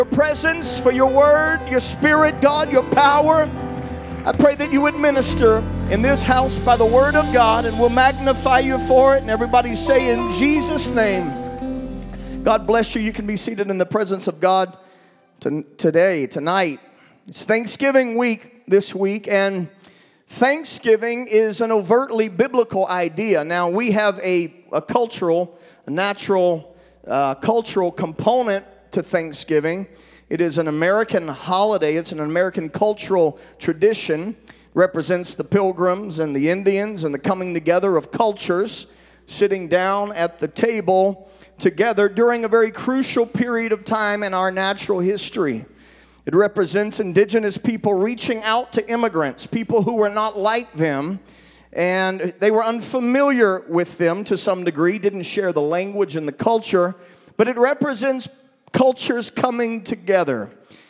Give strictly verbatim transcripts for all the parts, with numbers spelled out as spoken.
Your presence, for your word, your spirit, God, your power. I pray that you would minister in this house by the word of God, and we'll magnify you for it. And everybody say, in Jesus' name. God bless you. You can be seated in the presence of God to, today, tonight. It's Thanksgiving week this week, and Thanksgiving is an overtly biblical idea. Now, we have a, a cultural, a natural uh, cultural component to Thanksgiving. It is an American holiday. It's an American cultural tradition. It represents the Pilgrims and the Indians and the coming together of cultures sitting down at the table together during a very crucial period of time in our natural history. It represents indigenous people reaching out to immigrants, people who were not like them, and they were unfamiliar with them to some degree, didn't share the language and the culture, but it represents cultures coming together,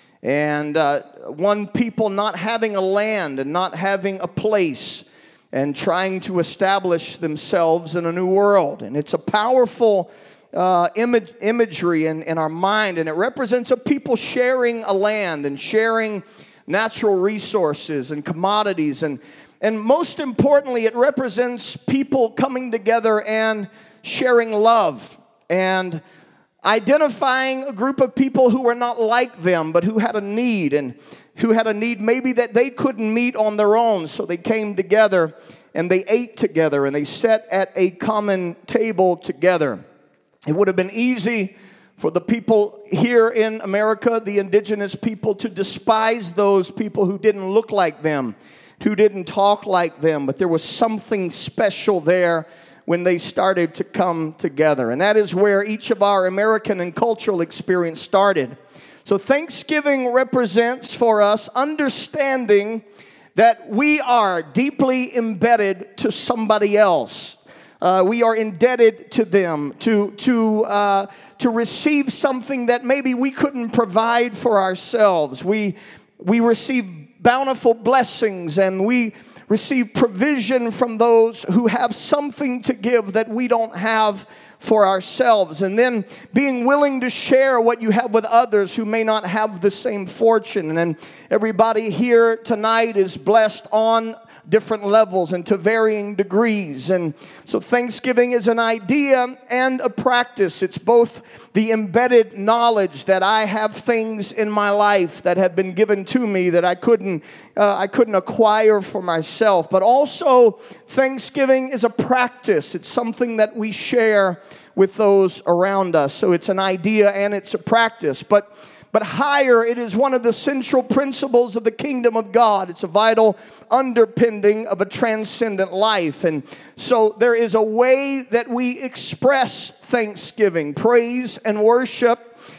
and uh, one people not having a land and not having a place and trying to establish themselves in a new world. And it's a powerful uh, image, imagery in, in our mind, and it represents a people sharing a land and sharing natural resources and commodities. And, and most importantly, it represents people coming together and sharing love and identifying a group of people who were not like them, but who had a need, and who had a need maybe that they couldn't meet on their own. So they came together and they ate together and they sat at a common table together. It would have been easy for the people here in America, the indigenous people, to despise those people who didn't look like them, who didn't talk like them, but there was something special there when they started to come together. And that is where each of our American and cultural experience started. So Thanksgiving represents for us understanding that we are deeply embedded to somebody else. Uh, we are indebted to them to, to, uh, to receive something that maybe we couldn't provide for ourselves. We, we receive bountiful blessings, and we receive provision from those who have something to give that we don't have for ourselves. And then being willing to share what you have with others who may not have the same fortune. And then everybody here tonight is blessed on different levels and to varying degrees. And so Thanksgiving is an idea and a practice. It's both the embedded knowledge that I have things in my life that have been given to me that I couldn't uh, I couldn't acquire for myself, but also Thanksgiving is a practice. It's something that we share with those around us. So it's an idea and it's a practice. But But higher, it is one of the central principles of the kingdom of God. It's a vital underpinning of a transcendent life. And so there is a way that we express thanksgiving. Praise and worship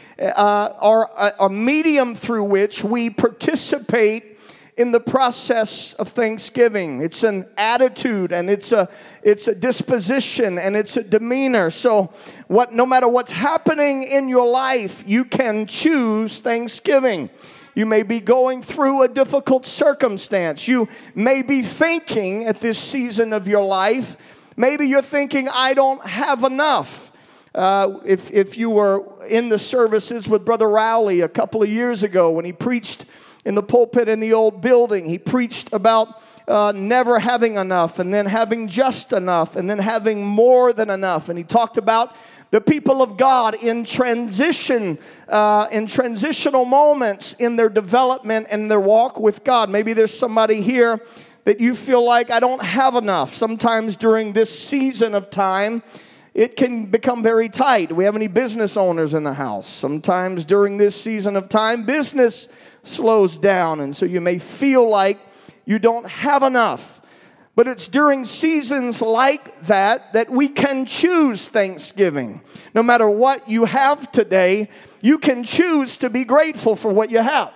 uh, are a, a medium through which we participate in the process of thanksgiving. It's an attitude, and it's a it's a disposition, and it's a demeanor. So what no matter what's happening in your life, you can choose thanksgiving. You may be going through a difficult circumstance. You may be thinking at this season of your life, maybe you're thinking, I don't have enough. Uh, if if you were in the services with Brother Rowley a couple of years ago when he preached in the pulpit in the old building, he preached about uh, never having enough, and then having just enough, and then having more than enough. And he talked about the people of God in transition, uh, in transitional moments in their development and their walk with God. Maybe there's somebody here that you feel like, I don't have enough. Sometimes during this season of time, it can become very tight. Do we have any business owners in the house? Sometimes during this season of time, business slows down, and so you may feel like you don't have enough. But it's during seasons like that that we can choose thanksgiving. No matter what you have today, you can choose to be grateful for what you have.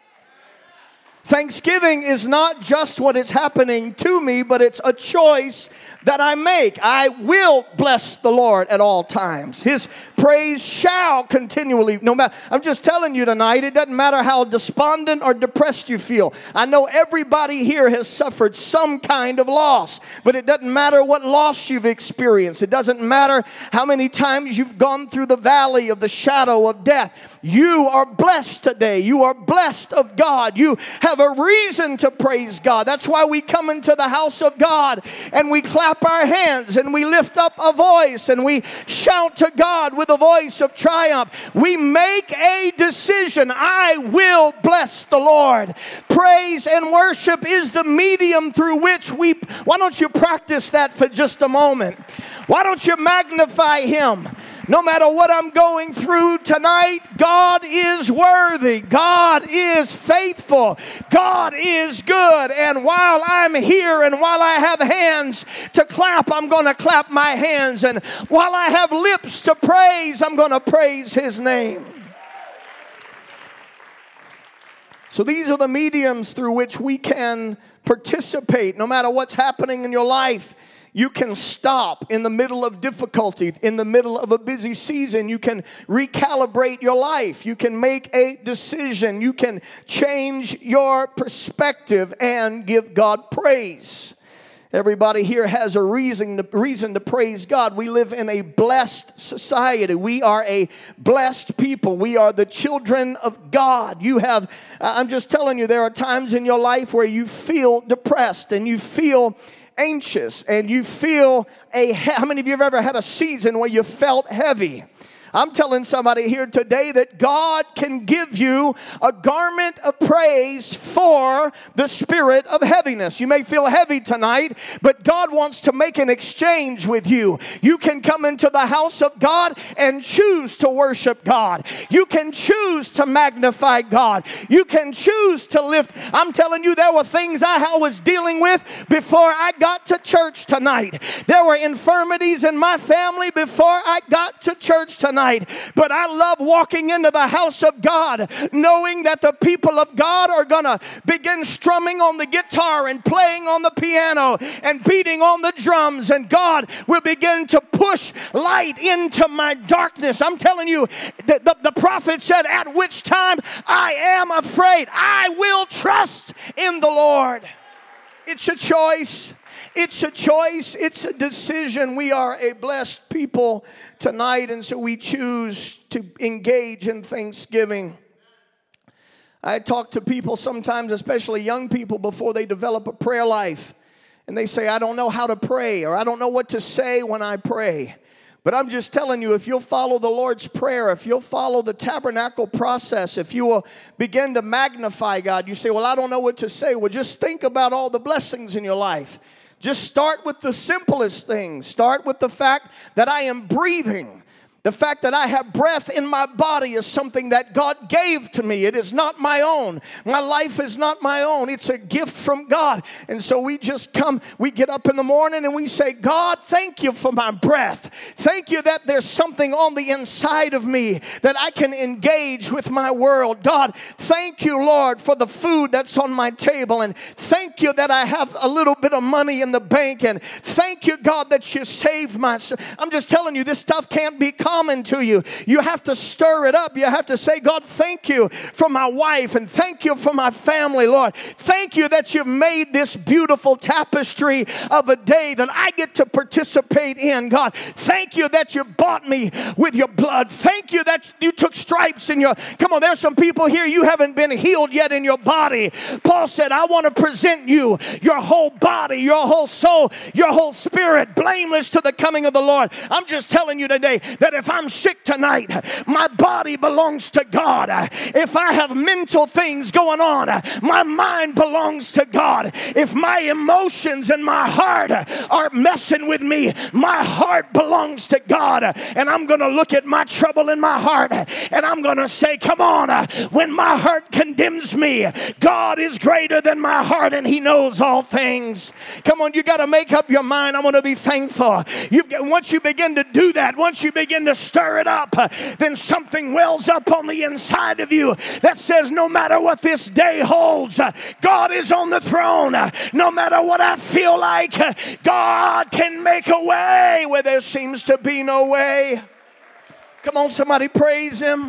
Thanksgiving is not just what is happening to me, but it's a choice that I make. I will bless the Lord at all times. His praise shall continually. No matter, I'm just telling you tonight, it doesn't matter how despondent or depressed you feel. I know everybody here has suffered some kind of loss, but it doesn't matter what loss you've experienced. It doesn't matter how many times you've gone through the valley of the shadow of death. You are blessed today. You are blessed of God. You have a reason to praise God. That's why we come into the house of God and we clap our hands and we lift up a voice and we shout to God with a voice of triumph. We make a decision. I will bless the Lord. Praise and worship is the medium through which we... Why don't you practice that for just a moment? Why don't you magnify Him? No matter what I'm going through tonight, God is worthy. God is faithful. God is good. And while I'm here and while I have hands to clap, I'm going to clap my hands. And while I have lips to praise, I'm going to praise His name. So these are the mediums through which we can participate. No matter what's happening in your life, you can stop in the middle of difficulty, in the middle of a busy season. You can recalibrate your life. You can make a decision. You can change your perspective and give God praise. Everybody here has a reason to, reason to praise God. We live in a blessed society. We are a blessed people. We are the children of God. You have, I'm just telling you, there are times in your life where you feel depressed and you feel anxious and you feel a, how many of you have ever had a season where you felt heavy? I'm telling somebody here today that God can give you a garment of praise for the spirit of heaviness. You may feel heavy tonight, but God wants to make an exchange with you. You can come into the house of God and choose to worship God. You can choose to magnify God. You can choose to lift. I'm telling you, there were things I was dealing with before I got to church tonight. There were infirmities in my family before I got to church tonight. But I love walking into the house of God knowing that the people of God are going to begin strumming on the guitar and playing on the piano and beating on the drums, and God will begin to push light into my darkness. I'm telling you, the, the, the prophet said, at which time I am afraid, I will trust in the Lord. It's a choice. It's a choice. It's a decision. We are a blessed people tonight, and so we choose to engage in thanksgiving. I talk to people sometimes, especially young people, before they develop a prayer life, and they say, I don't know how to pray, or I don't know what to say when I pray. But I'm just telling you, if you'll follow the Lord's Prayer, if you'll follow the tabernacle process, if you will begin to magnify God, you say, well, I don't know what to say. Well, just think about all the blessings in your life. Just start with the simplest things. Start with the fact that I am breathing. The fact that I have breath in my body is something that God gave to me. It is not my own. My life is not my own. It's a gift from God. And so we just come, we get up in the morning and we say, God, thank you for my breath. Thank you that there's something on the inside of me that I can engage with my world. God, thank you, Lord, for the food that's on my table. And thank you that I have a little bit of money in the bank. And thank you, God, that you saved my soul. I'm just telling you, this stuff can't be common to you. You have to stir it up. You have to say, God, thank you for my wife, and thank you for my family, Lord. Thank you that you've made this beautiful tapestry of a day that I get to participate in. God, thank you that you bought me with your blood. Thank you that you took stripes in your... Come on, there's some people here, you haven't been healed yet in your body. Paul said, I want to present you, your whole body, your whole soul, your whole spirit, blameless to the coming of the Lord. I'm just telling you today that if If I'm sick tonight, my body belongs to God. If I have mental things going on, my mind belongs to God. If my emotions and my heart are messing with me, my heart belongs to God. And I'm going to look at my trouble in my heart and I'm going to say, come on, when my heart condemns me, God is greater than my heart and He knows all things. Come on, you got to make up your mind. I'm going to be thankful. You've got, once you begin to do that, once you begin to stir it up, then something wells up on the inside of you that says, no matter what this day holds, God is on the throne. No matter what I feel like, God can make a way where there seems to be no way. Come on, somebody praise Him.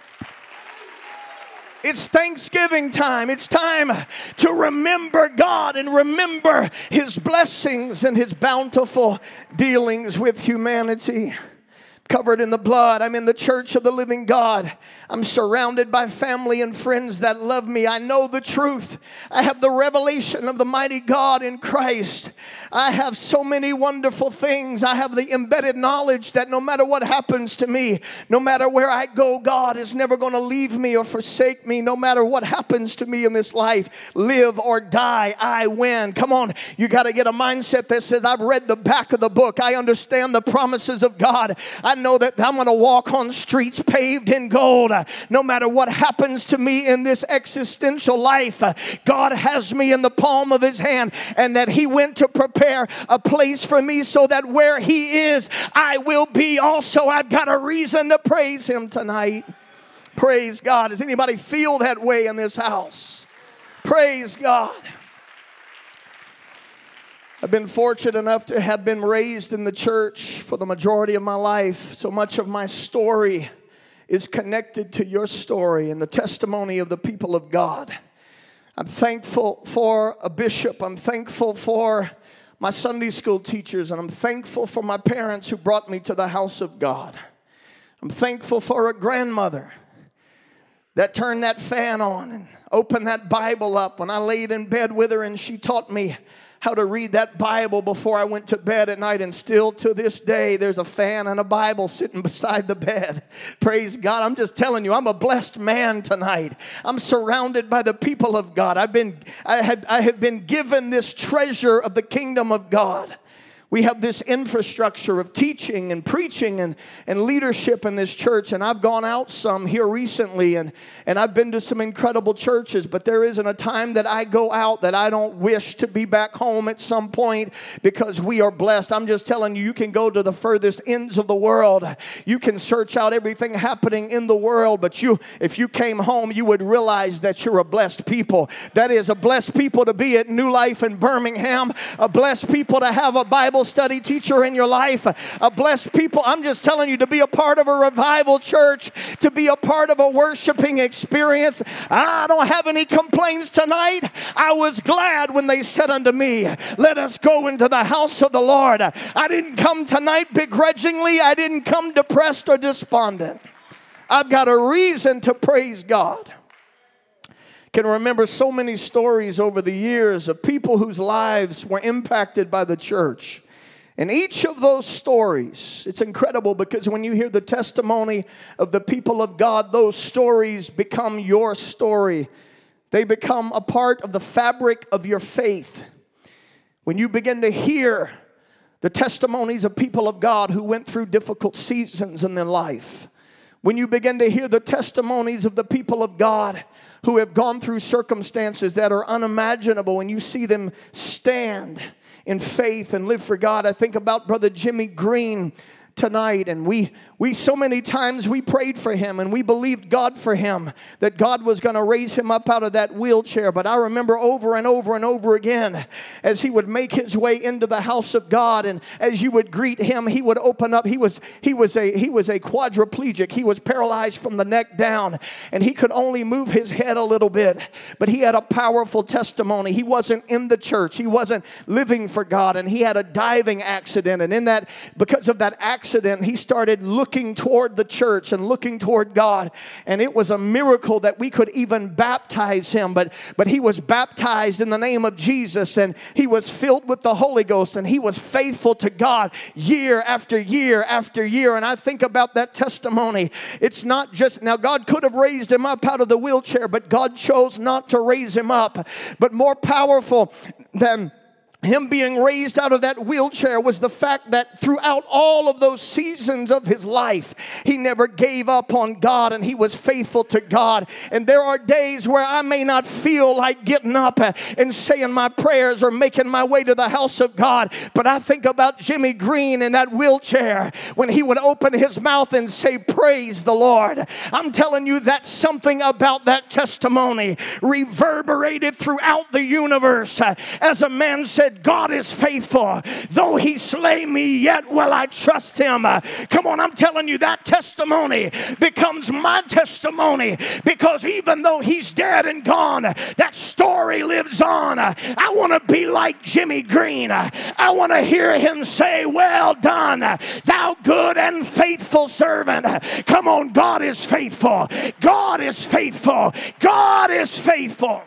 It's Thanksgiving time. It's time to remember God and remember His blessings and His bountiful dealings with humanity. Covered in the blood. I'm in the church of the living God. I'm surrounded by family and friends that love me. I know the truth. I have the revelation of the mighty God in Christ. I have so many wonderful things. I have the embedded knowledge that no matter what happens to me, no matter where I go, God is never going to leave me or forsake me. No matter what happens to me in this life, live or die, I win. Come on, you got to get a mindset that says, I've read the back of the book. I understand the promises of God. I know that I'm going to walk on streets paved in gold. No matter what happens to me in this existential life, God has me in the palm of His hand, and that He went to prepare a place for me so that where He is, I will be also. I've got a reason to praise Him tonight. Praise God. Does anybody feel that way in this house? Praise God. I've been fortunate enough to have been raised in the church for the majority of my life. So much of my story is connected to your story and the testimony of the people of God. I'm thankful for a bishop. I'm thankful for my Sunday school teachers. And I'm thankful for my parents who brought me to the house of God. I'm thankful for a grandmother that turned that fan on and opened that Bible up when I laid in bed with her, and she taught me how to read that Bible before I went to bed at night. And still to this day, there's a fan and a Bible sitting beside the bed. Praise God. I'm just telling you, I'm a blessed man tonight. I'm surrounded by the people of God. I've been, I had, I have been given this treasure of the kingdom of God. We have this infrastructure of teaching and preaching and, and leadership in this church. And I've gone out some here recently, and, and I've been to some incredible churches. But there isn't a time that I go out that I don't wish to be back home at some point, because we are blessed. I'm just telling you, you can go to the furthest ends of the world. You can search out everything happening in the world. But you, if you came home, you would realize that you're a blessed people. That is, a blessed people to be at New Life in Birmingham. A blessed people to have a Bible study teacher in your life. A blessed people, I'm just telling you, to be a part of a revival church, to be a part of a worshiping experience. I don't have any complaints tonight. I was glad when they said unto me, let us go into the house of the Lord. I didn't come tonight begrudgingly. I didn't come depressed or despondent. I've got a reason to praise God. Can remember so many stories over the years of people whose lives were impacted by the church. And each of those stories, it's incredible, because when you hear the testimony of the people of God, those stories become your story. They become a part of the fabric of your faith. When you begin to hear the testimonies of people of God who went through difficult seasons in their life, when you begin to hear the testimonies of the people of God who have gone through circumstances that are unimaginable, and you see them stand in faith and live for God. I think about Brother Jimmy Green tonight, and we we so many times we prayed for him and we believed God for him, that God was going to raise him up out of that wheelchair. But I remember over and over and over again, as he would make his way into the house of God, and as you would greet him, he would open up. He was he was a he was a quadriplegic. He was paralyzed from the neck down, and he could only move his head a little bit. But he had a powerful testimony. He wasn't in the church. He wasn't living for God, and he had a diving accident. And in that, because of that accident, accident, he started looking toward the church and looking toward God. And it was a miracle that we could even baptize him. But, but he was baptized in the name of Jesus, and he was filled with the Holy Ghost, and he was faithful to God year after year after year. And I think about that testimony. It's not just, now God could have raised him up out of the wheelchair, but God chose not to raise him up. But more powerful than him being raised out of that wheelchair was the fact that throughout all of those seasons of his life, he never gave up on God, and he was faithful to God. And there are days where I may not feel like getting up and saying my prayers or making my way to the house of God, but I think about Jimmy Green in that wheelchair when he would open his mouth and say, "Praise the Lord." I'm telling you, that something about that testimony reverberated throughout the universe. As a man said, said, God is faithful. Though he slay me, yet will I trust him. Uh, come on, I'm telling you, that testimony becomes my testimony, because even though he's dead and gone, that story lives on. Uh, I want to be like Jimmy Green. Uh, I want to hear him say, well done, uh, thou good and faithful servant. Uh, come on, God is faithful. God is faithful. God is faithful.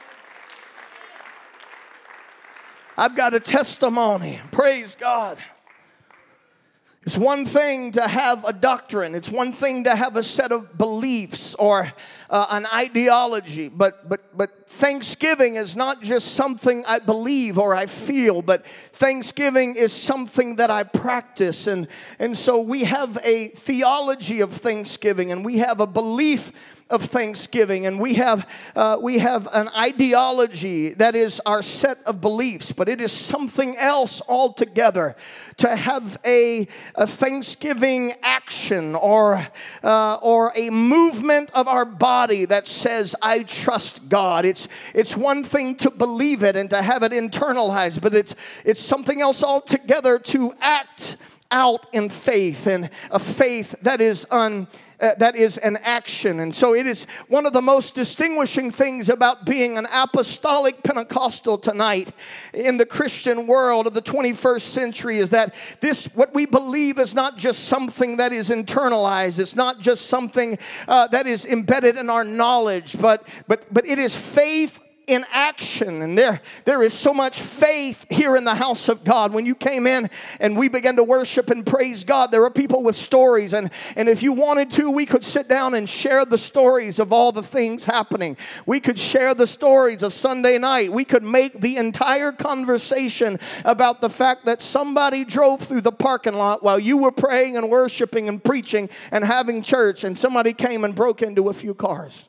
I've got a testimony. Praise God. It's one thing to have a doctrine. It's one thing to have a set of beliefs or uh, an ideology. But but but Thanksgiving is not just something I believe or I feel, but Thanksgiving is something that I practice. And, and so we have a theology of Thanksgiving, and we have a belief of Thanksgiving, and we have uh, we have an ideology that is our set of beliefs, but it is something else altogether to have a, a Thanksgiving action or uh, or a movement of our body that says, I trust God. It's it's one thing to believe it and to have it internalized, but it's it's something else altogether to act out in faith, and a faith that is un Uh, that is an action. And so it is one of the most distinguishing things about being an apostolic Pentecostal tonight in the Christian world of the twenty-first century is that this, what we believe, is not just something that is internalized. It's not just something uh, that is embedded in our knowledge, but but but it is faith in action. And there, there is so much faith here in the house of God. When you came in and we began to worship and praise God, there are people with stories. And, and if you wanted to, we could sit down and share the stories of all the things happening. We could share the stories of Sunday night. We could make the entire conversation about the fact that somebody drove through the parking lot while you were praying and worshiping and preaching and having church, and somebody came and broke into a few cars.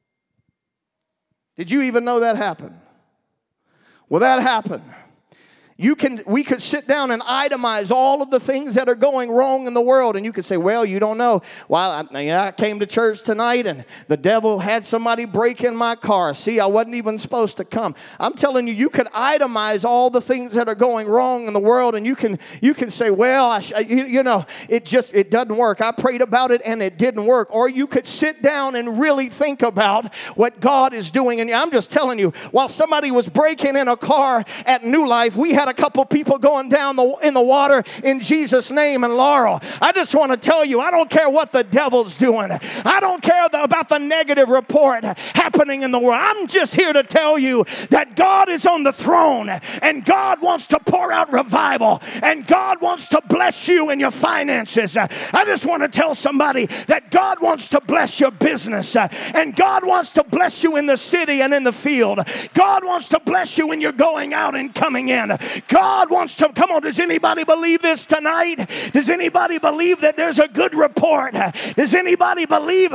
Did you even know that happened? Well, that happened. You can, we could sit down and itemize all of the things that are going wrong in the world, and you could say, well, you don't know. Well, I, you know, I came to church tonight, and the devil had somebody break in my car. See, I wasn't even supposed to come. I'm telling you, you could itemize all the things that are going wrong in the world, and you can you can say, well, I sh- you, you know, it just, it doesn't work. I prayed about it, and it didn't work. Or you could sit down and really think about what God is doing. And I'm just telling you, while somebody was breaking in a car at New Life, we had a couple people going down the, in the water in Jesus' name in Laurel. I just want to tell you, I don't care what the devil's doing. I don't care the, about the negative report happening in the world. I'm just here to tell you that God is on the throne, and God wants to pour out revival, and God wants to bless you in your finances. I just want to tell somebody that God wants to bless your business, and God wants to bless you in the city and in the field. God wants to bless you when you're going out and coming in. God wants to, come on, does anybody believe this tonight? Does anybody believe that there's a good report? Does anybody believe?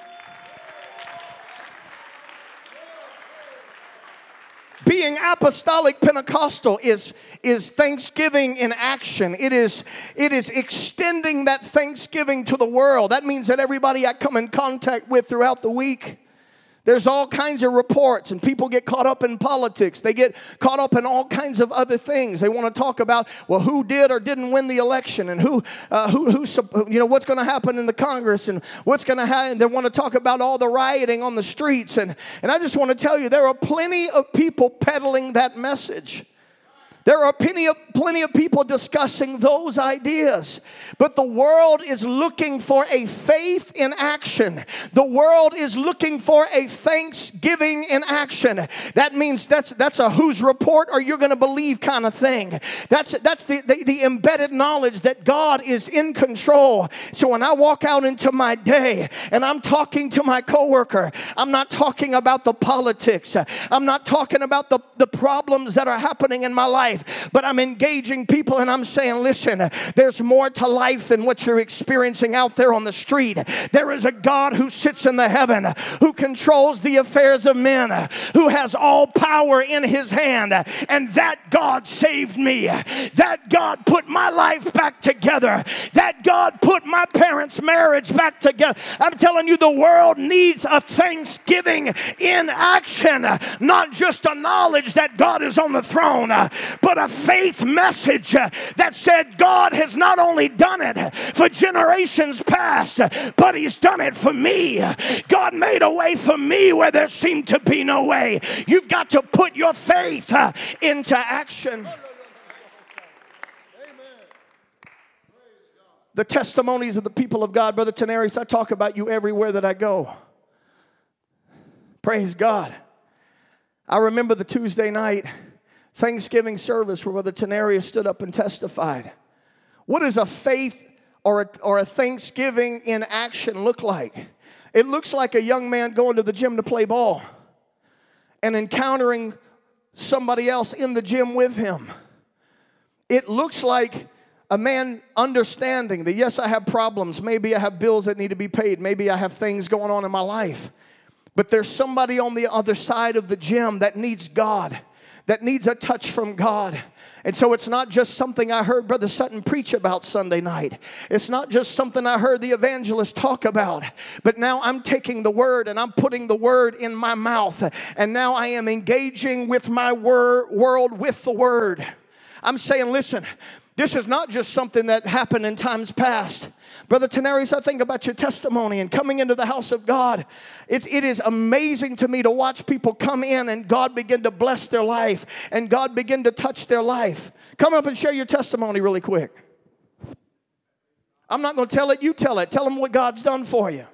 Being apostolic Pentecostal is, is Thanksgiving in action. It is, it is extending that Thanksgiving to the world. That means that everybody I come in contact with throughout the week, there's all kinds of reports, and people get caught up in politics. They get caught up in all kinds of other things. They want to talk about, well, who did or didn't win the election, and who, uh, who, who, you know, what's going to happen in the Congress, and what's going to happen. They want to talk about all the rioting on the streets, and and I just want to tell you, there are plenty of people peddling that message. There are plenty of, plenty of people discussing those ideas. But the world is looking for a faith in action. The world is looking for a thanksgiving in action. That means that's that's a whose report are you going to believe kind of thing. That's that's the, the, the embedded knowledge that God is in control. So when I walk out into my day and I'm talking to my coworker, I'm not talking about the politics. I'm not talking about the, the problems that are happening in my life. But I'm engaging people and I'm saying, listen, there's more to life than what you're experiencing out there on the street. There is a God who sits in the heaven, who controls the affairs of men, who has all power in his hand. And that God saved me. That God put my life back together. That God put my parents' marriage back together. I'm telling you, the world needs a thanksgiving in action, not just a knowledge that God is on the throne, but but a faith message that said God has not only done it for generations past, but he's done it for me. God made a way for me where there seemed to be no way. You've got to put your faith into action. The testimonies of the people of God, Brother Tenaris, I talk about you everywhere that I go. Praise God. I remember the Tuesday night Thanksgiving service where Brother Tenaris stood up and testified. What does a faith or a, or a Thanksgiving in action look like? It looks like a young man going to the gym to play ball and encountering somebody else in the gym with him. It looks like a man understanding that, yes, I have problems. Maybe I have bills that need to be paid. Maybe I have things going on in my life. But there's somebody on the other side of the gym that needs God, that needs a touch from God. And so it's not just something I heard Brother Sutton preach about Sunday night. It's not just something I heard the evangelist talk about. But now I'm taking the word and I'm putting the word in my mouth. And now I am engaging with my wor- world with the word. I'm saying, listen, this is not just something that happened in times past. Brother Tenaris, I think about your testimony and coming into the house of God. It, it is amazing to me to watch people come in and God begin to bless their life and God begin to touch their life. Come up and share your testimony really quick. I'm not going to tell it, you tell it. Tell them what God's done for you.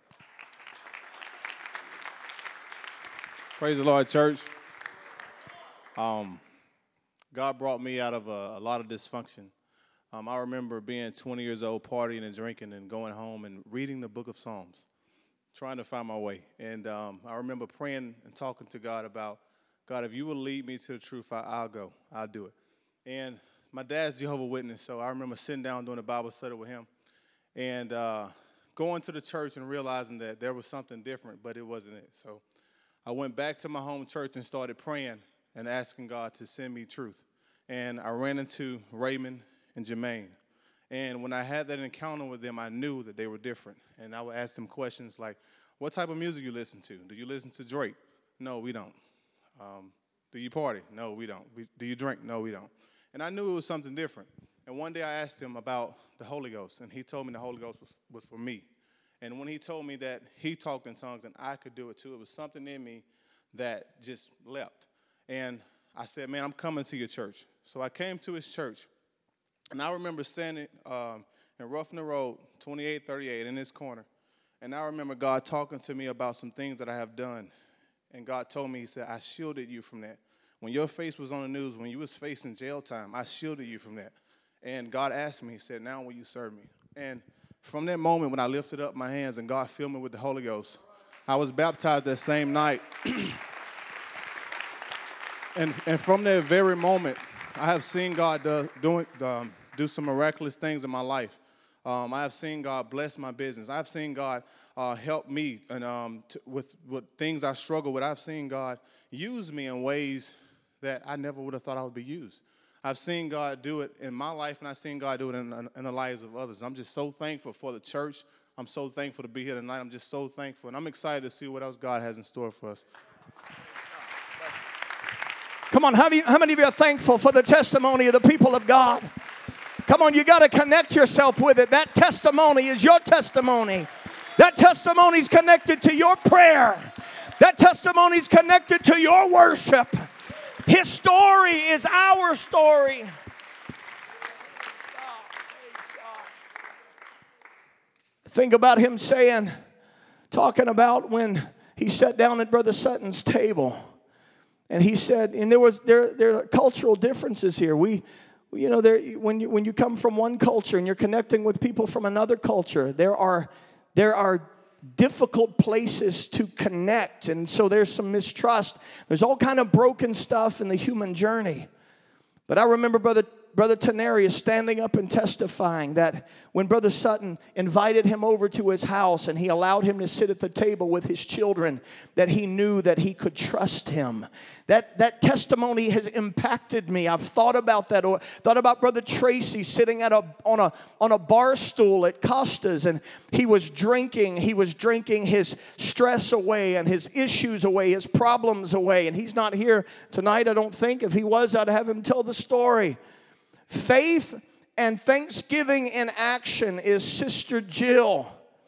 Praise the Lord, church. Um... God brought me out of a, a lot of dysfunction. Um, I remember being twenty years old, partying and drinking and going home and reading the book of Psalms, trying to find my way. And um, I remember praying and talking to God about, God, if you will lead me to the truth, I, I'll go. I'll do it. And my dad's Jehovah's Witness, so I remember sitting down doing a Bible study with him and uh, going to the church and realizing that there was something different, but it wasn't it. So I went back to my home church and started praying and asking God to send me truth. And I ran into Raymond and Jermaine. And when I had that encounter with them, I knew that they were different. And I would ask them questions like, what type of music you listen to? Do you listen to Drake? No, we don't. Um, do you party? No, we don't. We, do you drink? No, we don't. And I knew it was something different. And one day I asked him about the Holy Ghost, and he told me the Holy Ghost was, was for me. And when he told me that he talked in tongues and I could do it too, it was something in me that just leapt. And I said, man, I'm coming to your church. So I came to his church, and I remember standing um, in Roughing the Road, twenty-eight thirty-eight, in this corner. And I remember God talking to me about some things that I have done. And God told me, he said, I shielded you from that. When your face was on the news, when you was facing jail time, I shielded you from that. And God asked me, he said, now will you serve me? And from that moment when I lifted up my hands and God filled me with the Holy Ghost, I was baptized that same night. And and from that very moment, I have seen God do, doing, um, do some miraculous things in my life. Um, I have seen God bless my business. I've seen God uh, help me and um, t- with, with things I struggle with. I've seen God use me in ways that I never would have thought I would be used. I've seen God do it in my life, and I've seen God do it in, in, in the lives of others. I'm just so thankful for the church. I'm so thankful to be here tonight. I'm just so thankful, and I'm excited to see what else God has in store for us. Come on, how, do you, how many of you are thankful for the testimony of the people of God? Come on, you got to connect yourself with it. That testimony is your testimony. That testimony is connected to your prayer. That testimony is connected to your worship. His story is our story. Think about him saying, talking about when he sat down at Brother Sutton's table. And he said, and there was there there are cultural differences here. We, you know, there when you when you come from one culture and you're connecting with people from another culture, there are there are difficult places to connect, and so there's some mistrust. There's all kind of broken stuff in the human journey. But I remember Brother Brother Tenary is standing up and testifying that when Brother Sutton invited him over to his house and he allowed him to sit at the table with his children, that he knew that he could trust him. That, that testimony has impacted me. I've thought about that. Or thought about Brother Tracy sitting at a, on, a, on a bar stool at Costa's, and he was drinking. He was drinking his stress away and his issues away, his problems away. And he's not here tonight, I don't think. If he was, I'd have him tell the story. Faith and thanksgiving in action is Sister Jill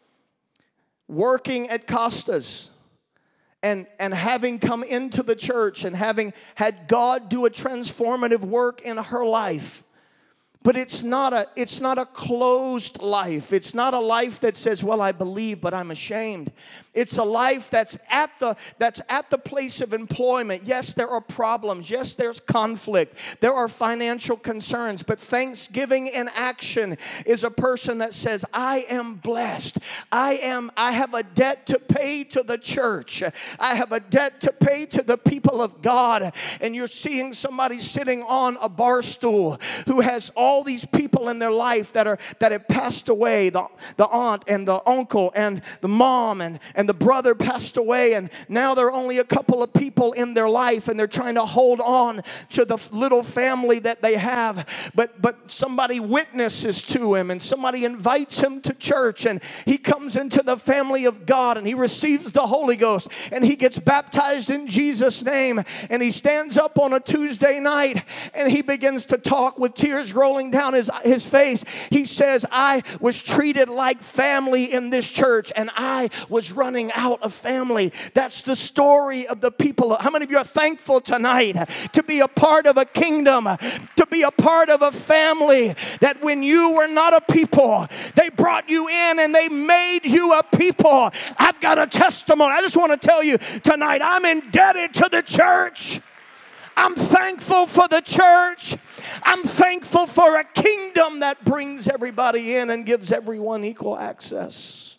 working at Costa's. And, and having come into the church and having had God do a transformative work in her life. But it's not a, it's not a closed life. It's not a life that says, well, I believe, but I'm ashamed. It's a life that's at the, that's at the place of employment. Yes, there are problems. Yes, there's conflict. There are financial concerns. But thanksgiving in action is a person that says, I am blessed. I am, I have a debt to pay to the church. I have a debt to pay to the people of God. And you're seeing somebody sitting on a bar stool who has all All these people in their life that are that have passed away, the, the aunt and the uncle and the mom and, and the brother passed away, and now there are only a couple of people in their life, and they're trying to hold on to the little family that they have. But but somebody witnesses to him, and somebody invites him to church, and he comes into the family of God, and he receives the Holy Ghost, and he gets baptized in Jesus' name, and he stands up on a Tuesday night, and he begins to talk with tears rolling down his, his face. He says, I was treated like family in this church, and I was running out of family. That's the story of the people. How many of you are thankful tonight to be a part of a kingdom, to be a part of a family, that when you were not a people, they brought you in and they made you a people? I've got a testimony. I just want to tell you tonight, I'm indebted to the church. I'm thankful for the church. I'm thankful for a kingdom that brings everybody in and gives everyone equal access.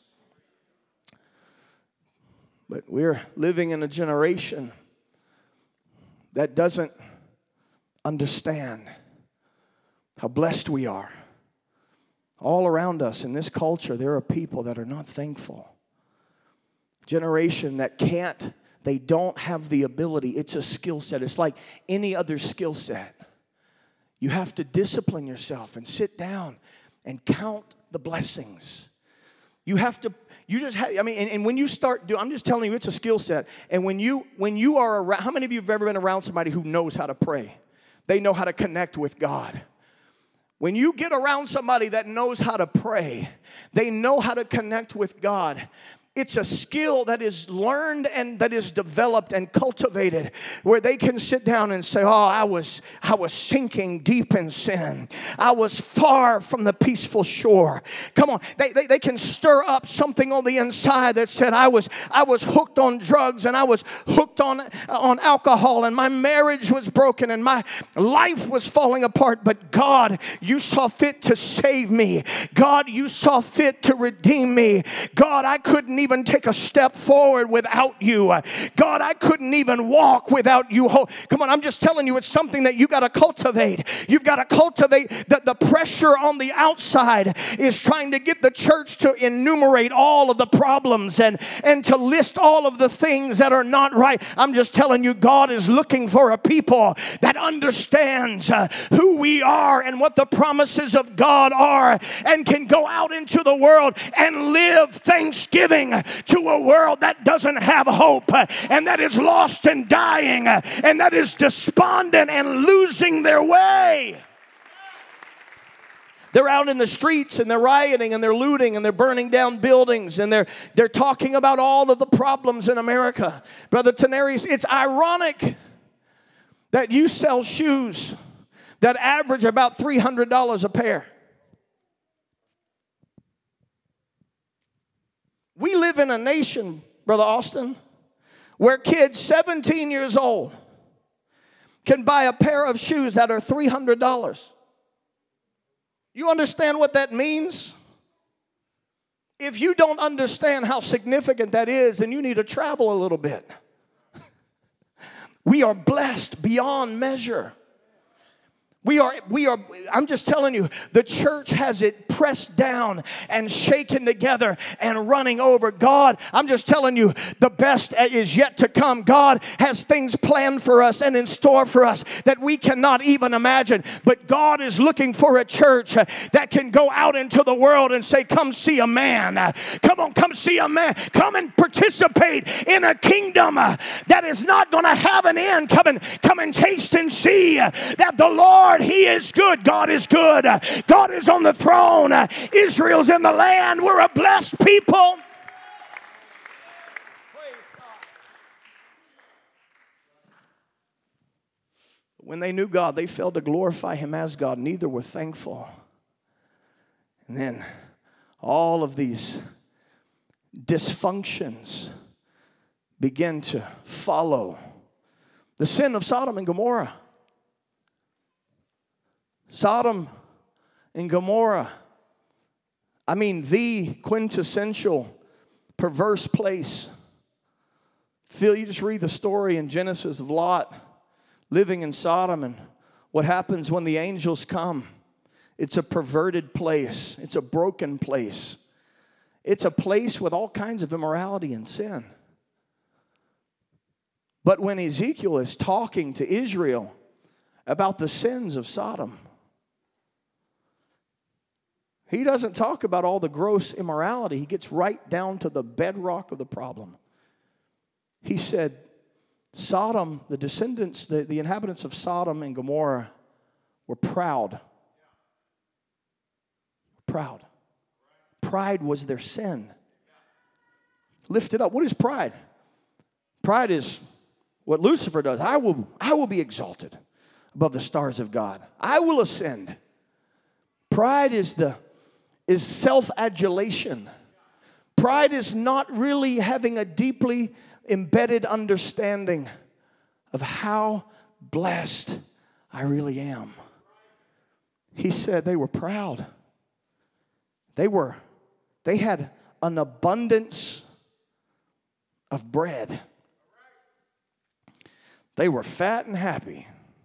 But we're living in a generation that doesn't understand how blessed we are. All around us in this culture, there are people that are not thankful. Generation that can't They don't have the ability. It's a skill set. It's like any other skill set. You have to discipline yourself and sit down and count the blessings. You have to, you just have, I mean, and, and when you start doing, I'm just telling you, it's a skill set. And when you, when you are around, how many of you have ever been around somebody who knows how to pray? They know how to connect with God. When you get around somebody that knows how to pray, they know how to connect with God. It's a skill that is learned and that is developed and cultivated, where they can sit down and say, oh, I was I was sinking deep in sin. I was far from the peaceful shore. Come on. They, they, they can stir up something on the inside that said, I was I was hooked on drugs, and I was hooked on, on alcohol, and my marriage was broken, and my life was falling apart. But God, you saw fit to save me. God, you saw fit to redeem me. God, I couldn't even even take a step forward without you. God, I couldn't even walk without you. Come on, I'm just telling you, it's something that you got to cultivate. You've got to cultivate that. The pressure on the outside is trying to get the church to enumerate all of the problems and, and to list all of the things that are not right. I'm just telling you, God is looking for a people that understands uh, who we are and what the promises of God are, and can go out into the world and live thanksgiving to a world that doesn't have hope, and that is lost and dying, and that is despondent and losing their way. They're out in the streets, and they're rioting, and they're looting, and they're burning down buildings, and they're they're talking about all of the problems in America. Brother Tenary, it's ironic that you sell shoes that average about three hundred dollars a pair. We live in a nation, Brother Austin, where kids seventeen years old can buy a pair of shoes that are three hundred dollars. You understand what that means? If you don't understand how significant that is, then you need to travel a little bit. We are blessed beyond measure. We are, we are, I'm just telling you, the church has it pressed down and shaken together and running over. God, I'm just telling you, the best is yet to come. God has things planned for us and in store for us that we cannot even imagine. But God is looking for a church that can go out into the world and say, come see a man. Come on, come see a man. Come and participate in a kingdom that is not going to have an end. Come and, come and taste and see that the Lord, He is good. God is good. God is on the throne. Israel's in the land. We're a blessed people. Praise God. When they knew God, they failed to glorify Him as God. Neither were thankful. And then all of these dysfunctions begin to follow the sin of Sodom and Gomorrah. Sodom and Gomorrah, I mean, the quintessential perverse place. Phil, you just read the story in Genesis of Lot living in Sodom and what happens when the angels come. It's a perverted place. It's a broken place. It's a place with all kinds of immorality and sin. But when Ezekiel is talking to Israel about the sins of Sodom, he doesn't talk about all the gross immorality. He gets right down to the bedrock of the problem. He said, Sodom, the descendants, the, the inhabitants of Sodom and Gomorrah were proud. Proud. Pride was their sin. Lifted up. What is pride? Pride is what Lucifer does. I will, I will be exalted above the stars of God. I will ascend. Pride is the is self-adulation. Pride is not really having a deeply embedded understanding of how blessed I really am. He said they were proud. They were, they had an abundance of bread. They were fat and happy.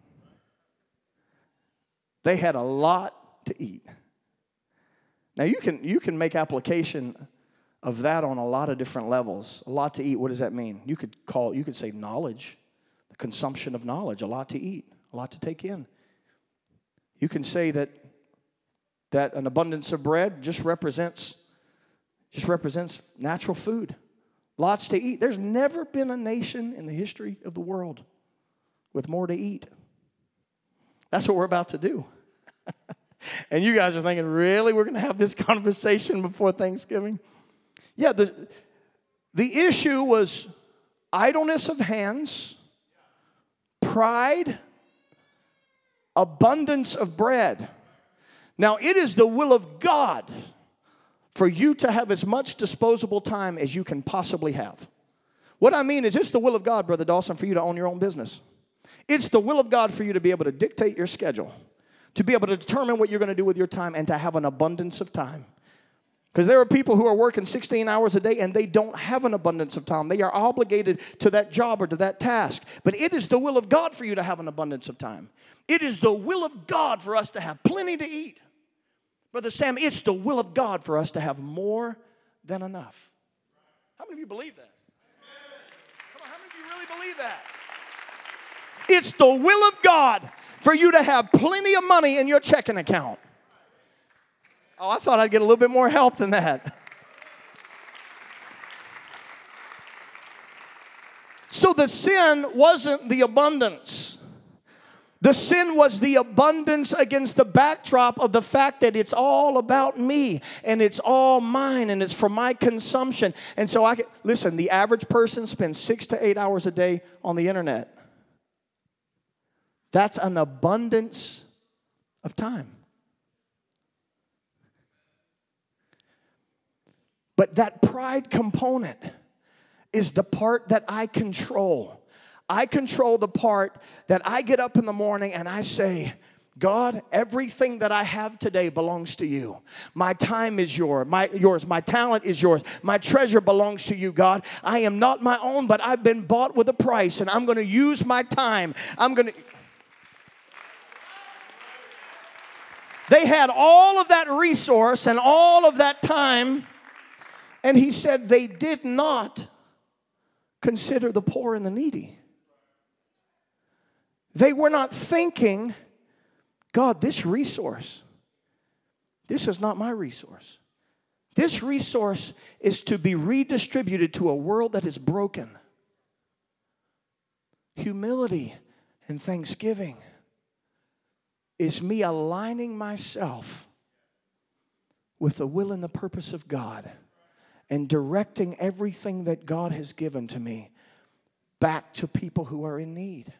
They had a lot to eat. Now, you can you can make application of that on a lot of different levels. A lot to eat, what does that mean? You could call, you could say knowledge, the consumption of knowledge, a lot to eat, a lot to take in. You can say that that an abundance of bread just represents just represents natural food. Lots to eat. There's never been a nation in the history of the world with more to eat. That's what we're about to do. And you guys are thinking, really? We're going to have this conversation before Thanksgiving? Yeah, the, the issue was idleness of hands, pride, abundance of bread. Now, it is the will of God for you to have as much disposable time as you can possibly have. What I mean is, it's the will of God, Brother Dawson, for you to own your own business. It's the will of God for you to be able to dictate your schedule, to be able to determine what you're going to do with your time, and to have an abundance of time. Because there are people who are working sixteen hours a day and they don't have an abundance of time. They are obligated to that job or to that task. But it is the will of God for you to have an abundance of time. It is the will of God for us to have plenty to eat. Brother Sam, it's the will of God for us to have more than enough. How many of you believe that? Come on, how many of you really believe that? It's the will of God for you to have plenty of money in your checking account. Oh, I thought I'd get a little bit more help than that. So the sin wasn't the abundance. The sin was the abundance against the backdrop of the fact that it's all about me and it's all mine and it's for my consumption. And so I can, listen, the average person spends six to eight hours a day on the internet. That's an abundance of time. But that pride component is the part that I control. I control the part that I get up in the morning and I say, God, everything that I have today belongs to you. My time is yours. My, yours. My talent is yours. My treasure belongs to you, God. I am not my own, but I've been bought with a price, and I'm going to use my time. I'm going to... They had all of that resource and all of that time, and he said they did not consider the poor and the needy. They were not thinking, God, this resource, this is not my resource. This resource is to be redistributed to a world that is broken. Humility and thanksgiving is me aligning myself with the will and the purpose of God and directing everything that God has given to me back to people who are in need.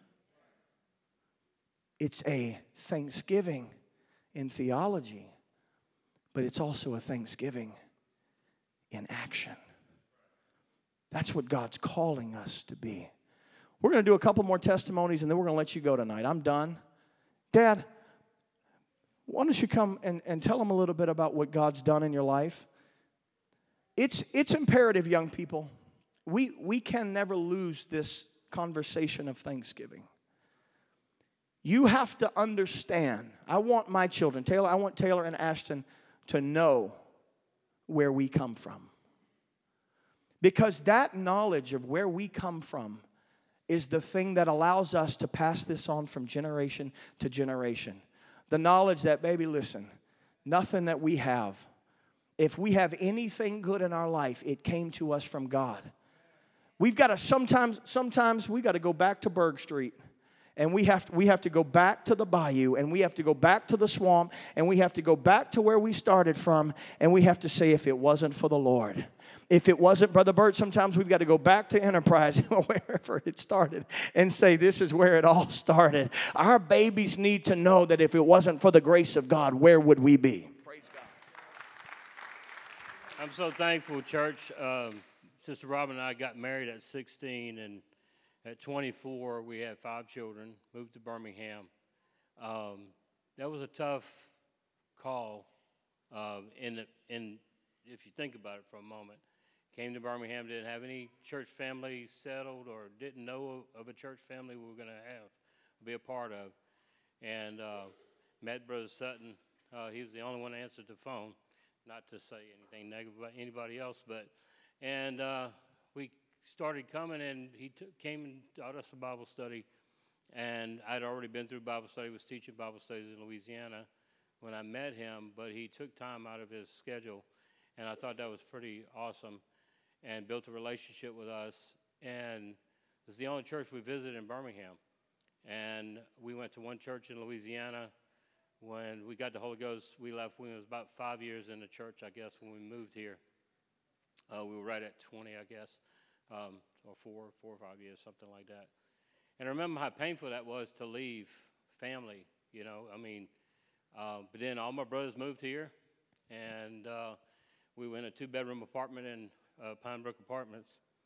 It's a thanksgiving in theology, but it's also a thanksgiving in action. That's what God's calling us to be. We're going to do a couple more testimonies, and then we're going to let you go tonight. I'm done. Dad, why don't you come and, and tell them a little bit about what God's done in your life? It's, it's imperative, young people. We, we can never lose this conversation of thanksgiving. You have to understand. I want my children, Taylor, I want Taylor and Ashton to know where we come from. Because that knowledge of where we come from is the thing that allows us to pass this on from generation to generation. The knowledge that, baby, listen, nothing that we have, if we have anything good in our life, it came to us from God. We've got to sometimes, sometimes we got to go back to Berg Street. And we have, we have to go back to the bayou, and we have to go back to the swamp, and we have to go back to where we started from, and we have to say, if it wasn't for the Lord, if it wasn't, Brother Bert, sometimes we've got to go back to Enterprise, wherever it started, and say, this is where it all started. Our babies need to know that if it wasn't for the grace of God, where would we be? Praise God. I'm so thankful, church. Um, Sister Robin and I got married at sixteen, and at twenty-four, we had five children, moved to Birmingham. Um, that was a tough call, um, in, the, in if you think about it for a moment. Came to Birmingham, didn't have any church family settled or didn't know of a church family we were going to have, be a part of. And uh, met Brother Sutton. Uh, he was the only one to answer the phone, not to say anything negative about anybody else, but, and uh, we started coming, and he t- came and taught us a Bible study, and I'd already been through Bible study, was teaching Bible studies in Louisiana when I met him, but he took time out of his schedule, and I thought that was pretty awesome, and built a relationship with us, and it was the only church we visited in Birmingham, and we went to one church in Louisiana. When we got the Holy Ghost, we left when it was about five years in the church, I guess, when we moved here. Uh, we were right at twenty, I guess. Um, or four, four or five years, something like that. And I remember how painful that was to leave family, you know. I mean, uh, but then all my brothers moved here, and uh, we went in a two-bedroom apartment in uh, Pine Brook Apartments,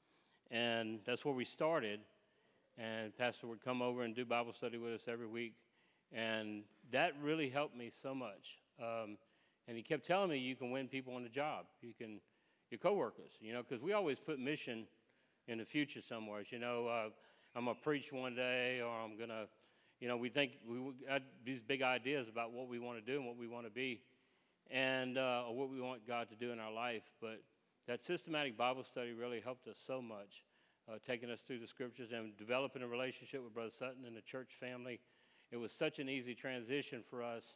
and that's where we started. And Pastor would come over and do Bible study with us every week, and that really helped me so much. Um, and he kept telling me, you can win people on the job. You can, your coworkers, you know, because we always put mission in the future somewhere. You know, uh, I'm going to preach one day, or I'm going to, you know, we think we got these big ideas about what we want to do and what we want to be, and uh, or what we want God to do in our life. But that systematic Bible study really helped us so much, uh, taking us through the scriptures and developing a relationship with Brother Sutton and the church family. It was such an easy transition for us.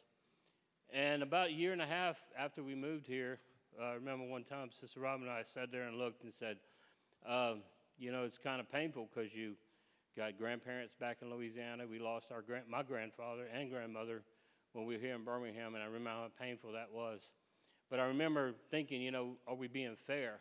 And about a year and a half after we moved here, uh, I remember one time Sister Robin and I sat there and looked and said, um, you know, it's kind of painful because you got grandparents back in Louisiana. We lost our grand, my grandfather and grandmother when we were here in Birmingham, and I remember how painful that was. But I remember thinking, you know, are we being fair?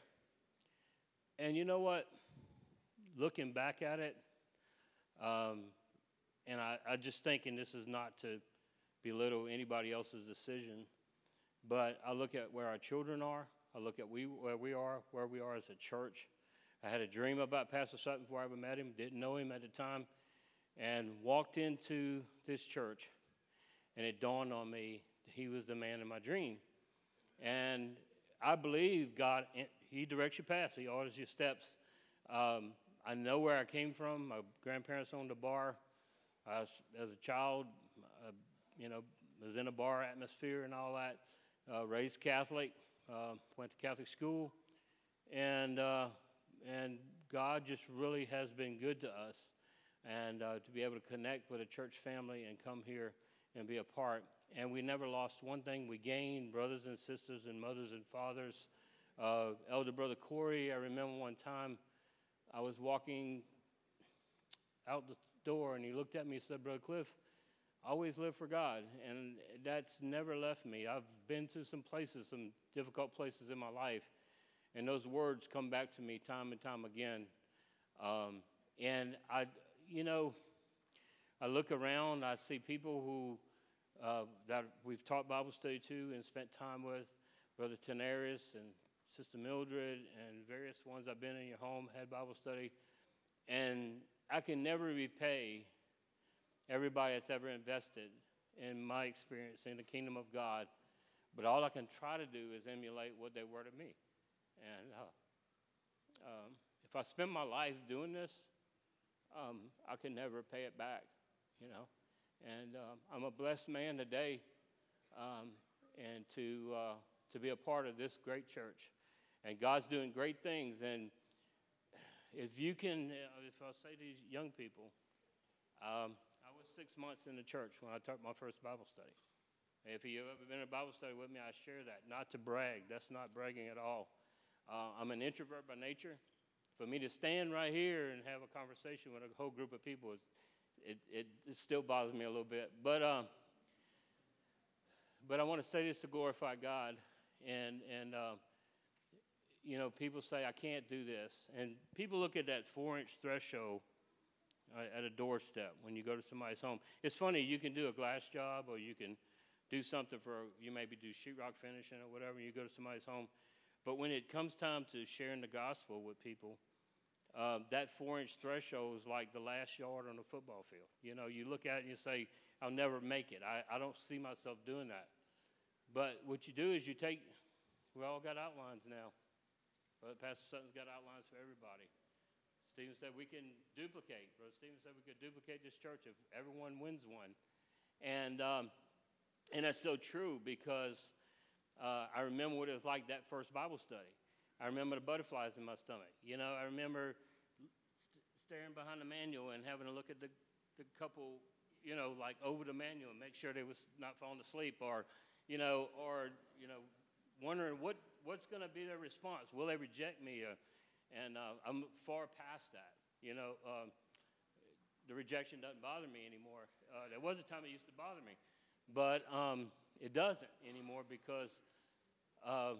And you know what? Looking back at it, um, and I, I just thinking this is not to belittle anybody else's decision, but I look at where our children are. I look at we where we are, where we are as a church. I had a dream about Pastor Sutton before I ever met him, didn't know him at the time, and walked into this church, and it dawned on me that he was the man in my dream. And I believe God, he directs your path, he orders your steps. Um, I know where I came from. My grandparents owned a bar. I was, as a child, uh, you know, was in a bar atmosphere and all that. Uh, raised Catholic, uh, went to Catholic school, and uh, and God just really has been good to us. And uh, to be able to connect with a church family and come here and be a part. And we never lost one thing. We gained brothers and sisters and mothers and fathers. Uh, Elder Brother Corey, I remember one time I was walking out the door, and he looked at me and said, Brother Cliff, always live for God. And that's never left me. I've been to some places, some difficult places in my life, and those words come back to me time and time again. Um, and I... You know, I look around, I see people who uh, that we've taught Bible study to and spent time with, Brother Tenaris and Sister Mildred and various ones I've been in your home, had Bible study, and I can never repay everybody that's ever invested in my experience in the kingdom of God, but all I can try to do is emulate what they were to me. And uh, um, if I spend my life doing this, Um, I can never pay it back, you know. And um, I'm a blessed man today, um, and to uh, to be a part of this great church. And God's doing great things. And if you can, if I say to these young people, um, I was six months in the church when I taught my first Bible study. If you've ever been in a Bible study with me, I share that. Not to brag. That's not bragging at all. Uh, I'm an introvert by nature. For me to stand right here and have a conversation with a whole group of people, it, it, it still bothers me a little bit. But um, but I want to say this to glorify God. And, and uh, you know, people say, I can't do this. And people look at that four-inch threshold uh, at a doorstep when you go to somebody's home. It's funny, you can do a glass job, or you can do something for, you maybe do sheetrock finishing or whatever, and you go to somebody's home. But when it comes time to sharing the gospel with people, Uh, that four-inch threshold is like the last yard on the football field. You know, you look at it and you say, I'll never make it. I, I don't see myself doing that. But what you do is you take, we all got outlines now. But Pastor Sutton's got outlines for everybody. Stephen said we can duplicate. Brother Stephen said we could duplicate this church if everyone wins one. And, um, and that's so true, because uh, I remember what it was like that first Bible study. I remember the butterflies in my stomach. You know, I remember st- staring behind the manual and having to look at the, the couple, you know, like over the manual and make sure they was not falling asleep, or, you know, or, you know, wondering what, what's going to be their response. Will they reject me? Or, and uh, I'm far past that. You know, um, the rejection doesn't bother me anymore. Uh, there was a time it used to bother me, but um, it doesn't anymore, because uh,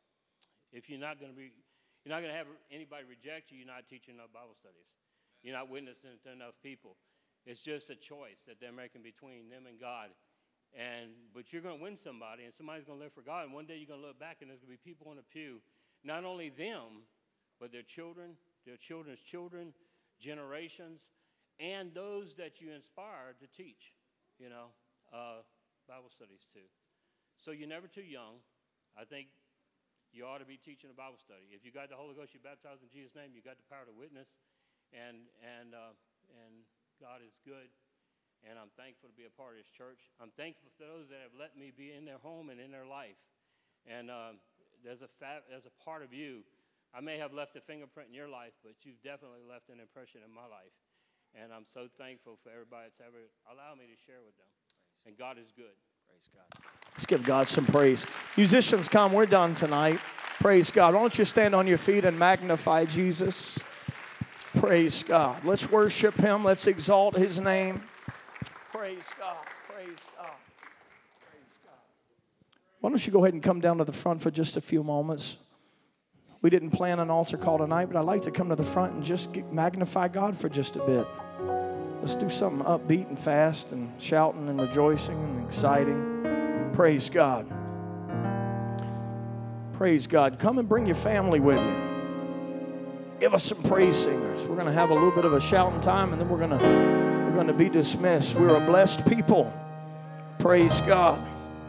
if you're not going to be, you're not going to have anybody reject you, you're not teaching enough Bible studies. You're not witnessing to enough people. It's just a choice that they're making between them and God. And but you're going to win somebody, and somebody's going to live for God. And one day you're going to look back, and there's going to be people in the pew, not only them, but their children, their children's children, generations, and those that you inspire to teach, you know, uh, Bible studies to. So you're never too young. I think you ought to be teaching a Bible study. If you got the Holy Ghost, you're baptized in Jesus' name, you got the power to witness, and and uh, and God is good, and I'm thankful to be a part of this church. I'm thankful for those that have let me be in their home and in their life, and um, there's a fa- there's a part of you. I may have left a fingerprint in your life, but you've definitely left an impression in my life, and I'm so thankful for everybody that's ever allowed me to share with them, and God is good. Praise God. Let's give God some praise. Musicians, come. We're done tonight. Praise God. Why don't you stand on your feet and magnify Jesus? Praise God. Let's worship Him. Let's exalt His name. Praise God. Praise God. Praise God. Why don't you go ahead and come down to the front for just a few moments? We didn't plan an altar call tonight, but I'd like to come to the front and just get, magnify God for just a bit. Let's do something upbeat and fast and shouting and rejoicing and exciting. Praise God. Praise God. Come and bring your family with you. Give us some praise singers. We're going to have a little bit of a shouting time, and then we're going to we're going to be dismissed. We're a blessed people. Praise God.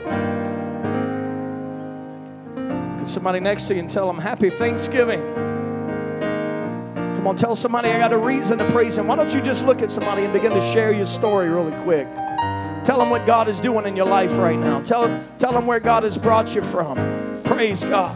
Look at somebody next to you and tell them Happy Thanksgiving. Come on, tell somebody I got a reason to praise Him. Why don't you just look at somebody and begin to share your story really quick? Tell them what God is doing in your life right now. Tell, tell them where God has brought you from. Praise God.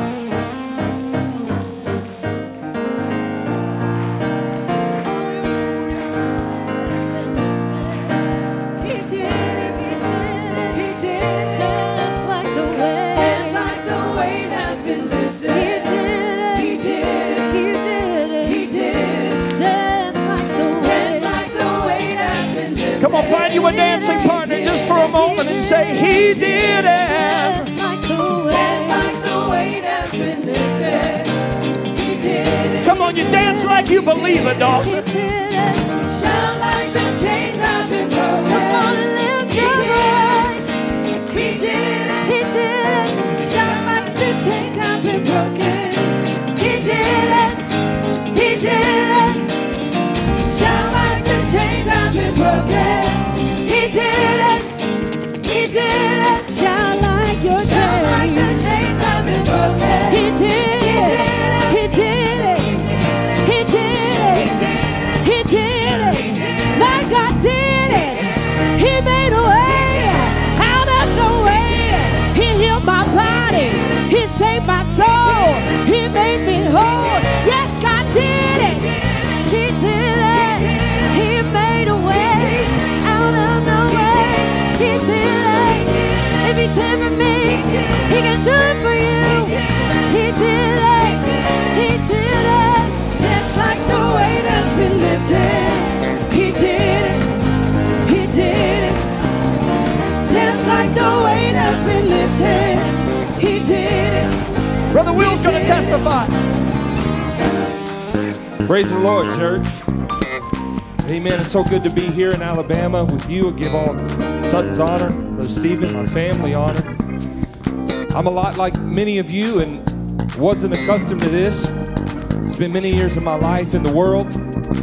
Find you a dancing partner just for a moment and say, He did it. Just like the weight has been lifted. He did it. Come on, you dance like you believe it, Dawson. He did it. Shout like the chains have been broken. Come on and lift your voice. He did it. He did it. Shout like the chains have been broken. He did it. He did it. Shout like the chains have been broken. He did it. He did it. Shout like your chains. Shout like the chains have been broken. He did it. He did it. He did it. He did it. My God did it. He made a way out of no way. He healed my body. He saved my soul. He made me whole. Yes, God did it. He did it. He made a way out of no way. He did it. If He did for me, He can do it for you. He did it. He did it. Just like the weight has been lifted. He did it. He did it. Just like the weight has been lifted. He did it. Brother Will's going to testify. Praise the Lord, church. Amen. It's so good to be here in Alabama with you. I give all Sutton's honor, Brother Stephen, my family honor. I'm a lot like many of you and wasn't accustomed to this. Spent many years of my life in the world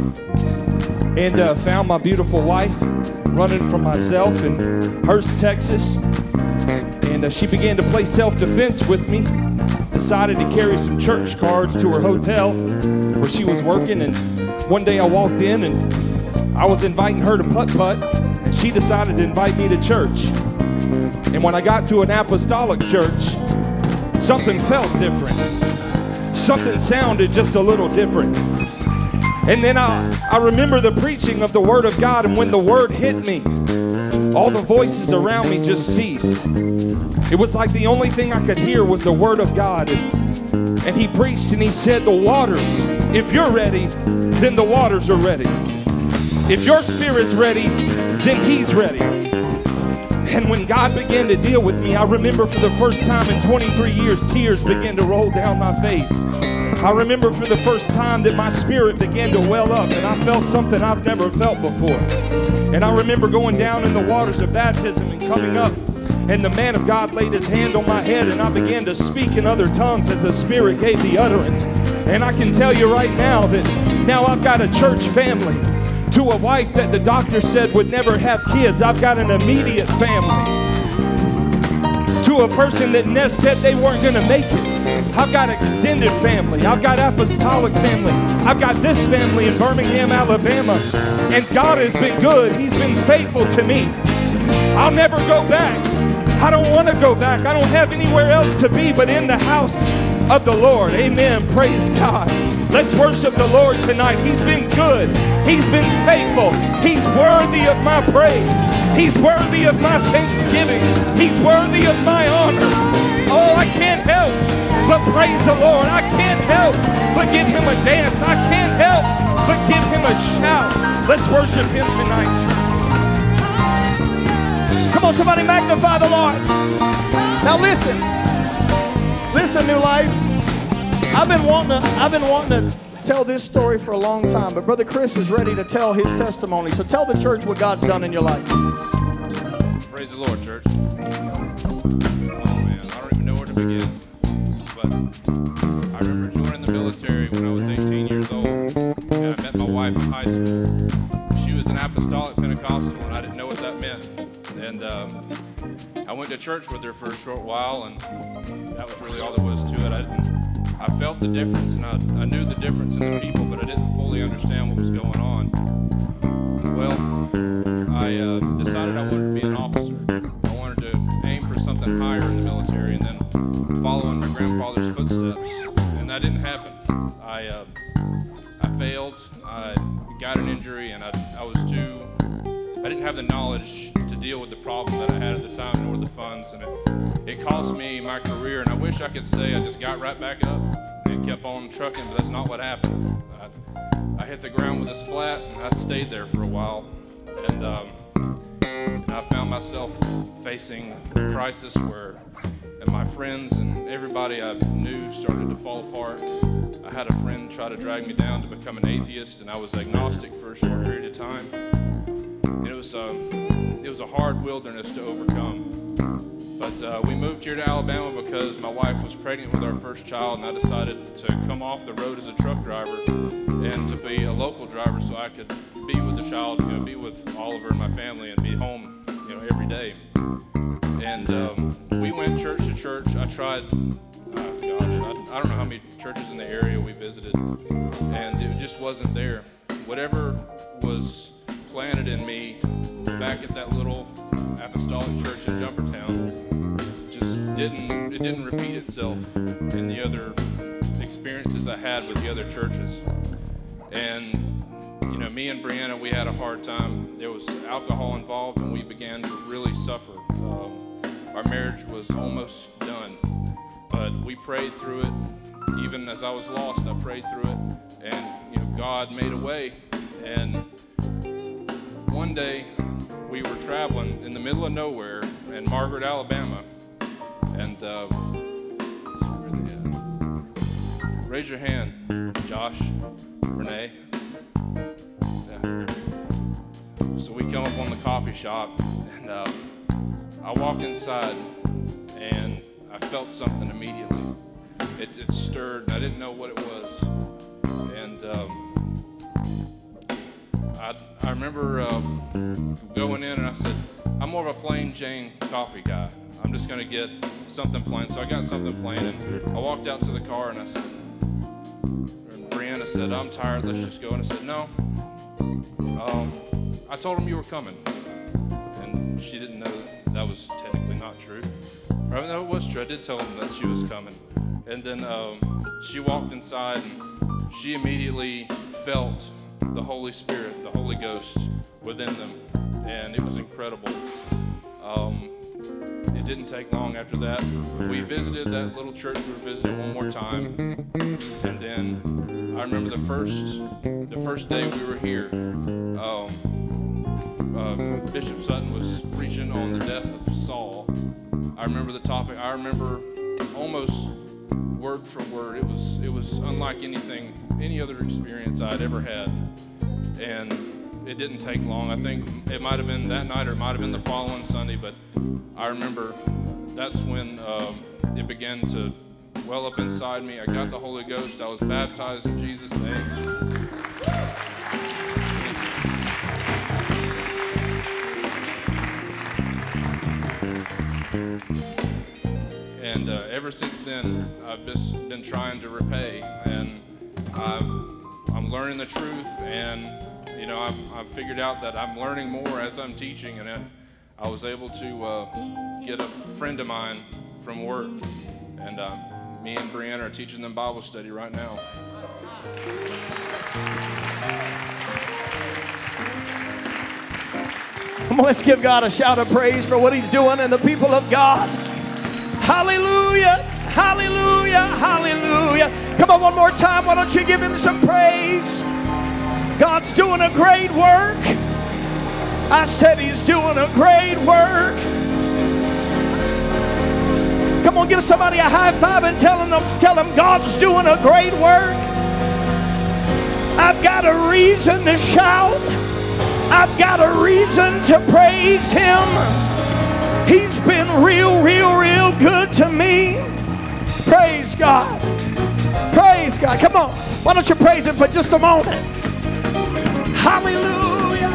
and uh, found my beautiful wife running from myself in Hurst, Texas. And uh, she began to play self-defense with me. Decided to carry some church cards to her hotel where she was working. And one day I walked in and I was inviting her to putt-putt, and she decided to invite me to church. And when I got to an apostolic church, something felt different. Something sounded just a little different. And then I, I remember the preaching of the Word of God, and when the Word hit me, all the voices around me just ceased. It was like the only thing I could hear was the Word of God. And, and he preached and he said, the waters, if you're ready, then the waters are ready. If your spirit's ready, then He's ready. And when God began to deal with me, I remember for the first time in twenty-three years, tears began to roll down my face. I remember for the first time that my spirit began to well up, and I felt something I've never felt before. And I remember going down in the waters of baptism and coming up, and the man of God laid his hand on my head, and I began to speak in other tongues as the Spirit gave the utterance. And I can tell you right now that now I've got a church family. To a wife that the doctor said would never have kids, I've got an immediate family. To a person that Ness said they weren't going to make it, I've got extended family. I've got apostolic family. I've got this family in Birmingham, Alabama. And God has been good. He's been faithful to me. I'll never go back. I don't want to go back. I don't have anywhere else to be but in the house of the Lord. Amen. Praise God. Let's worship the Lord tonight. He's been good. He's been faithful. He's worthy of my praise. He's worthy of my thanksgiving. He's worthy of my honor. Oh, I can't help but praise the Lord. I can't help but give Him a dance. I can't help but give Him a shout. Let's worship Him tonight. Come on, somebody magnify the Lord. Now listen. Listen, New Life. I've been wanting to, I've been wanting to tell this story for a long time, but Brother Chris is ready to tell his testimony. So tell the church what God's done in your life. Praise the Lord, church. Oh, man, I don't even know where to begin. But I remember joining the military when I was eighteen years old, and I met my wife in high school. She was an apostolic Pentecostal, and I didn't know what that meant. And um, I went to church with her for a short while, and that was really all there was to it. I didn't. I felt the difference, and I, I knew the difference in the people, but I didn't fully understand what was going on. Well, I uh, decided I wanted to be injury, and I, I was too, I didn't have the knowledge to deal with the problem that I had at the time, nor the funds, and it, it cost me my career. And I wish I could say I just got right back up and kept on trucking, but that's not what happened. I, I hit the ground with a splat, and I stayed there for a while, and, um, and I found myself facing a crisis where and my friends and everybody I knew started to fall apart. I had a friend try to drag me down to become an atheist, and I was agnostic for a short period of time. And it was um, it was a hard wilderness to overcome. But uh, we moved here to Alabama because my wife was pregnant with our first child, and I decided to come off the road as a truck driver and to be a local driver so I could be with the child, you know, be with Oliver and my family, and be home, you know, every day. And um, we went church to church. I tried, uh, gosh, I, I don't know how many churches in the area we visited, and it just wasn't there. Whatever was planted in me back at that little apostolic church in Jumpertown just didn't, it didn't repeat itself in the other experiences I had with the other churches. And, you know, me and Brianna, we had a hard time. There was alcohol involved, and we began to really suffer. Um, Our marriage was almost done, but we prayed through it. Even as I was lost, I prayed through it, and you know, God made a way. And one day, we were traveling in the middle of nowhere in Margaret, Alabama, and uh, where are they at? Raise your hand, Josh, Renee. Yeah. So we come up on the coffee shop, and uh, I walked inside, and I felt something immediately. It, it stirred, and I didn't know what it was. And um, I, I remember uh, going in, and I said, I'm more of a plain Jane coffee guy. I'm just going to get something plain. So I got something plain, and I walked out to the car, and I said, and Brianna said, I'm tired, let's just go. And I said, no. Um, I told him you were coming. And she didn't know that that was technically not true. Or, no, it was true. I did tell him that she was coming. And then um, she walked inside, and she immediately felt the Holy Spirit, the Holy Ghost within them. And it was incredible. Um, it didn't take long after that. We visited that little church we were visiting one more time. And then I remember the first the first day we were here, um, uh, Bishop Sutton was preaching on the death of Saul. I remember the topic. I remember almost word for word. It was it was unlike anything, any other experience I'd ever had. And it didn't take long. I think it might have been that night or it might have been the following Sunday, but I remember that's when um, it began to well up inside me. I got the Holy Ghost. I was baptized in Jesus' name. And uh, ever since then, I've just been trying to repay, and I've, I'm learning the truth, and you know, I've, I've figured out that I'm learning more as I'm teaching, and I, I was able to uh, get a friend of mine from work, and uh, me and Brianna are teaching them Bible study right now. Come on, let's give God a shout of praise for what He's doing and the people of God. Hallelujah, hallelujah, hallelujah. Come on, one more time. Why don't you give Him some praise? God's doing a great work. I said He's doing a great work. Come on, give somebody a high five and tell them, tell them God's doing a great work. I've got a reason to shout. I've got a reason to praise Him. He's been real, real, real good to me. Praise God. Praise God. Come on. Why don't you praise Him for just a moment? Hallelujah.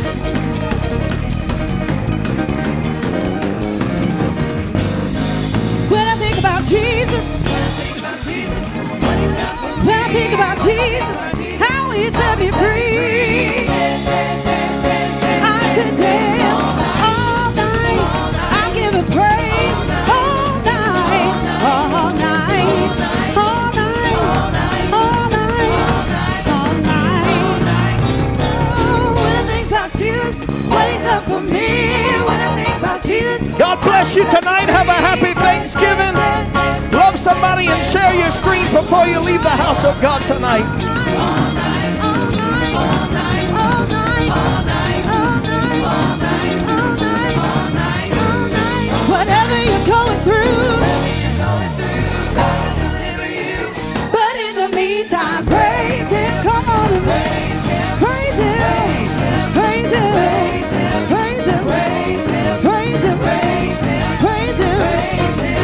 When I think about Jesus, when I think about Jesus, what He's done for me. When I think about Jesus, how He set me free. I could dance all night. I give Him praise all night, all night, all night, all night, all night. done for me. When I think about Jesus. God bless you tonight. Have a happy Thanksgiving. Love somebody and share your stream before you leave the house of God tonight. All night, all night, all night, all night, all night, all night, all night, all night, all night, all night. Whatever you're going through, God will deliver you. But in the meantime, praise Him. Come on and praise Him, praise Him, praise Him, praise Him, praise Him, praise Him, praise Him, praise Him, praise Him.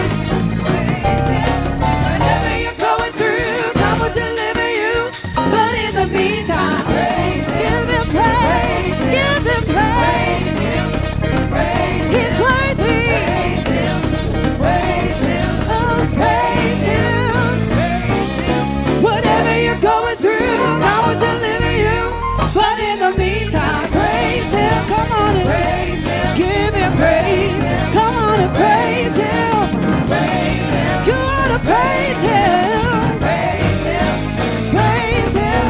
Whatever you're going through, God will deliver you. But in the meantime, praise Him. Give Him praise, give Him praise. He's worthy. Praise Him, praise Him, oh praise Him. Whatever you're going through, God will deliver you. But in the meantime, praise Him. Come on and praise Him. Give Him praise. Come on and praise Him. Praise Him. You ought to praise Him. Praise Him. Praise Him.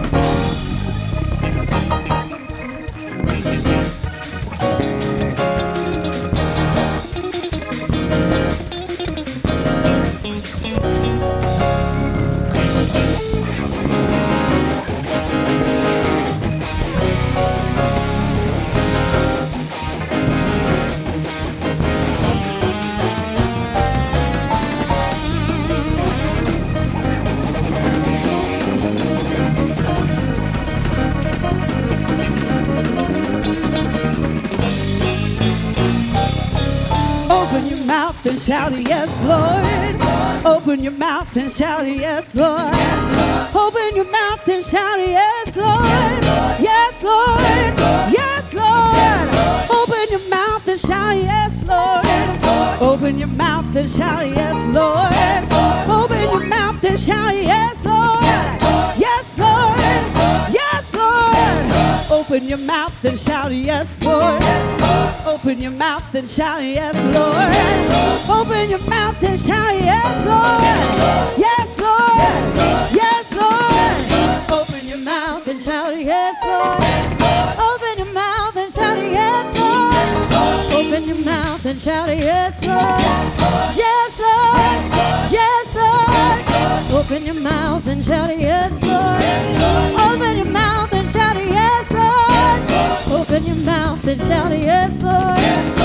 Open your mouth and shout yes, Lord. Open your mouth and shout yes, Lord. Open your mouth and shout yes, Lord. Yes, Lord. Yes, Lord. Open your mouth and shout yes, Lord. Open your mouth and shout yes, Lord. Open your mouth and shout yes, Lord. Yes, Lord. Yes, Lord. Open your mouth and shout yes, Lord. Open your mouth and shout yes, Lord. Open your mouth and shout yes, Lord. Yes, Lord. Yes, Lord. Open your mouth and shout yes, Lord. Open your mouth and shout yes, Lord. Open your mouth and shout yes, Lord. Yes, Lord. Yes, Lord. Open your mouth and shout yes, Lord. Open your mouth and shout yes, Lord. Open your mouth and shout yes, Lord.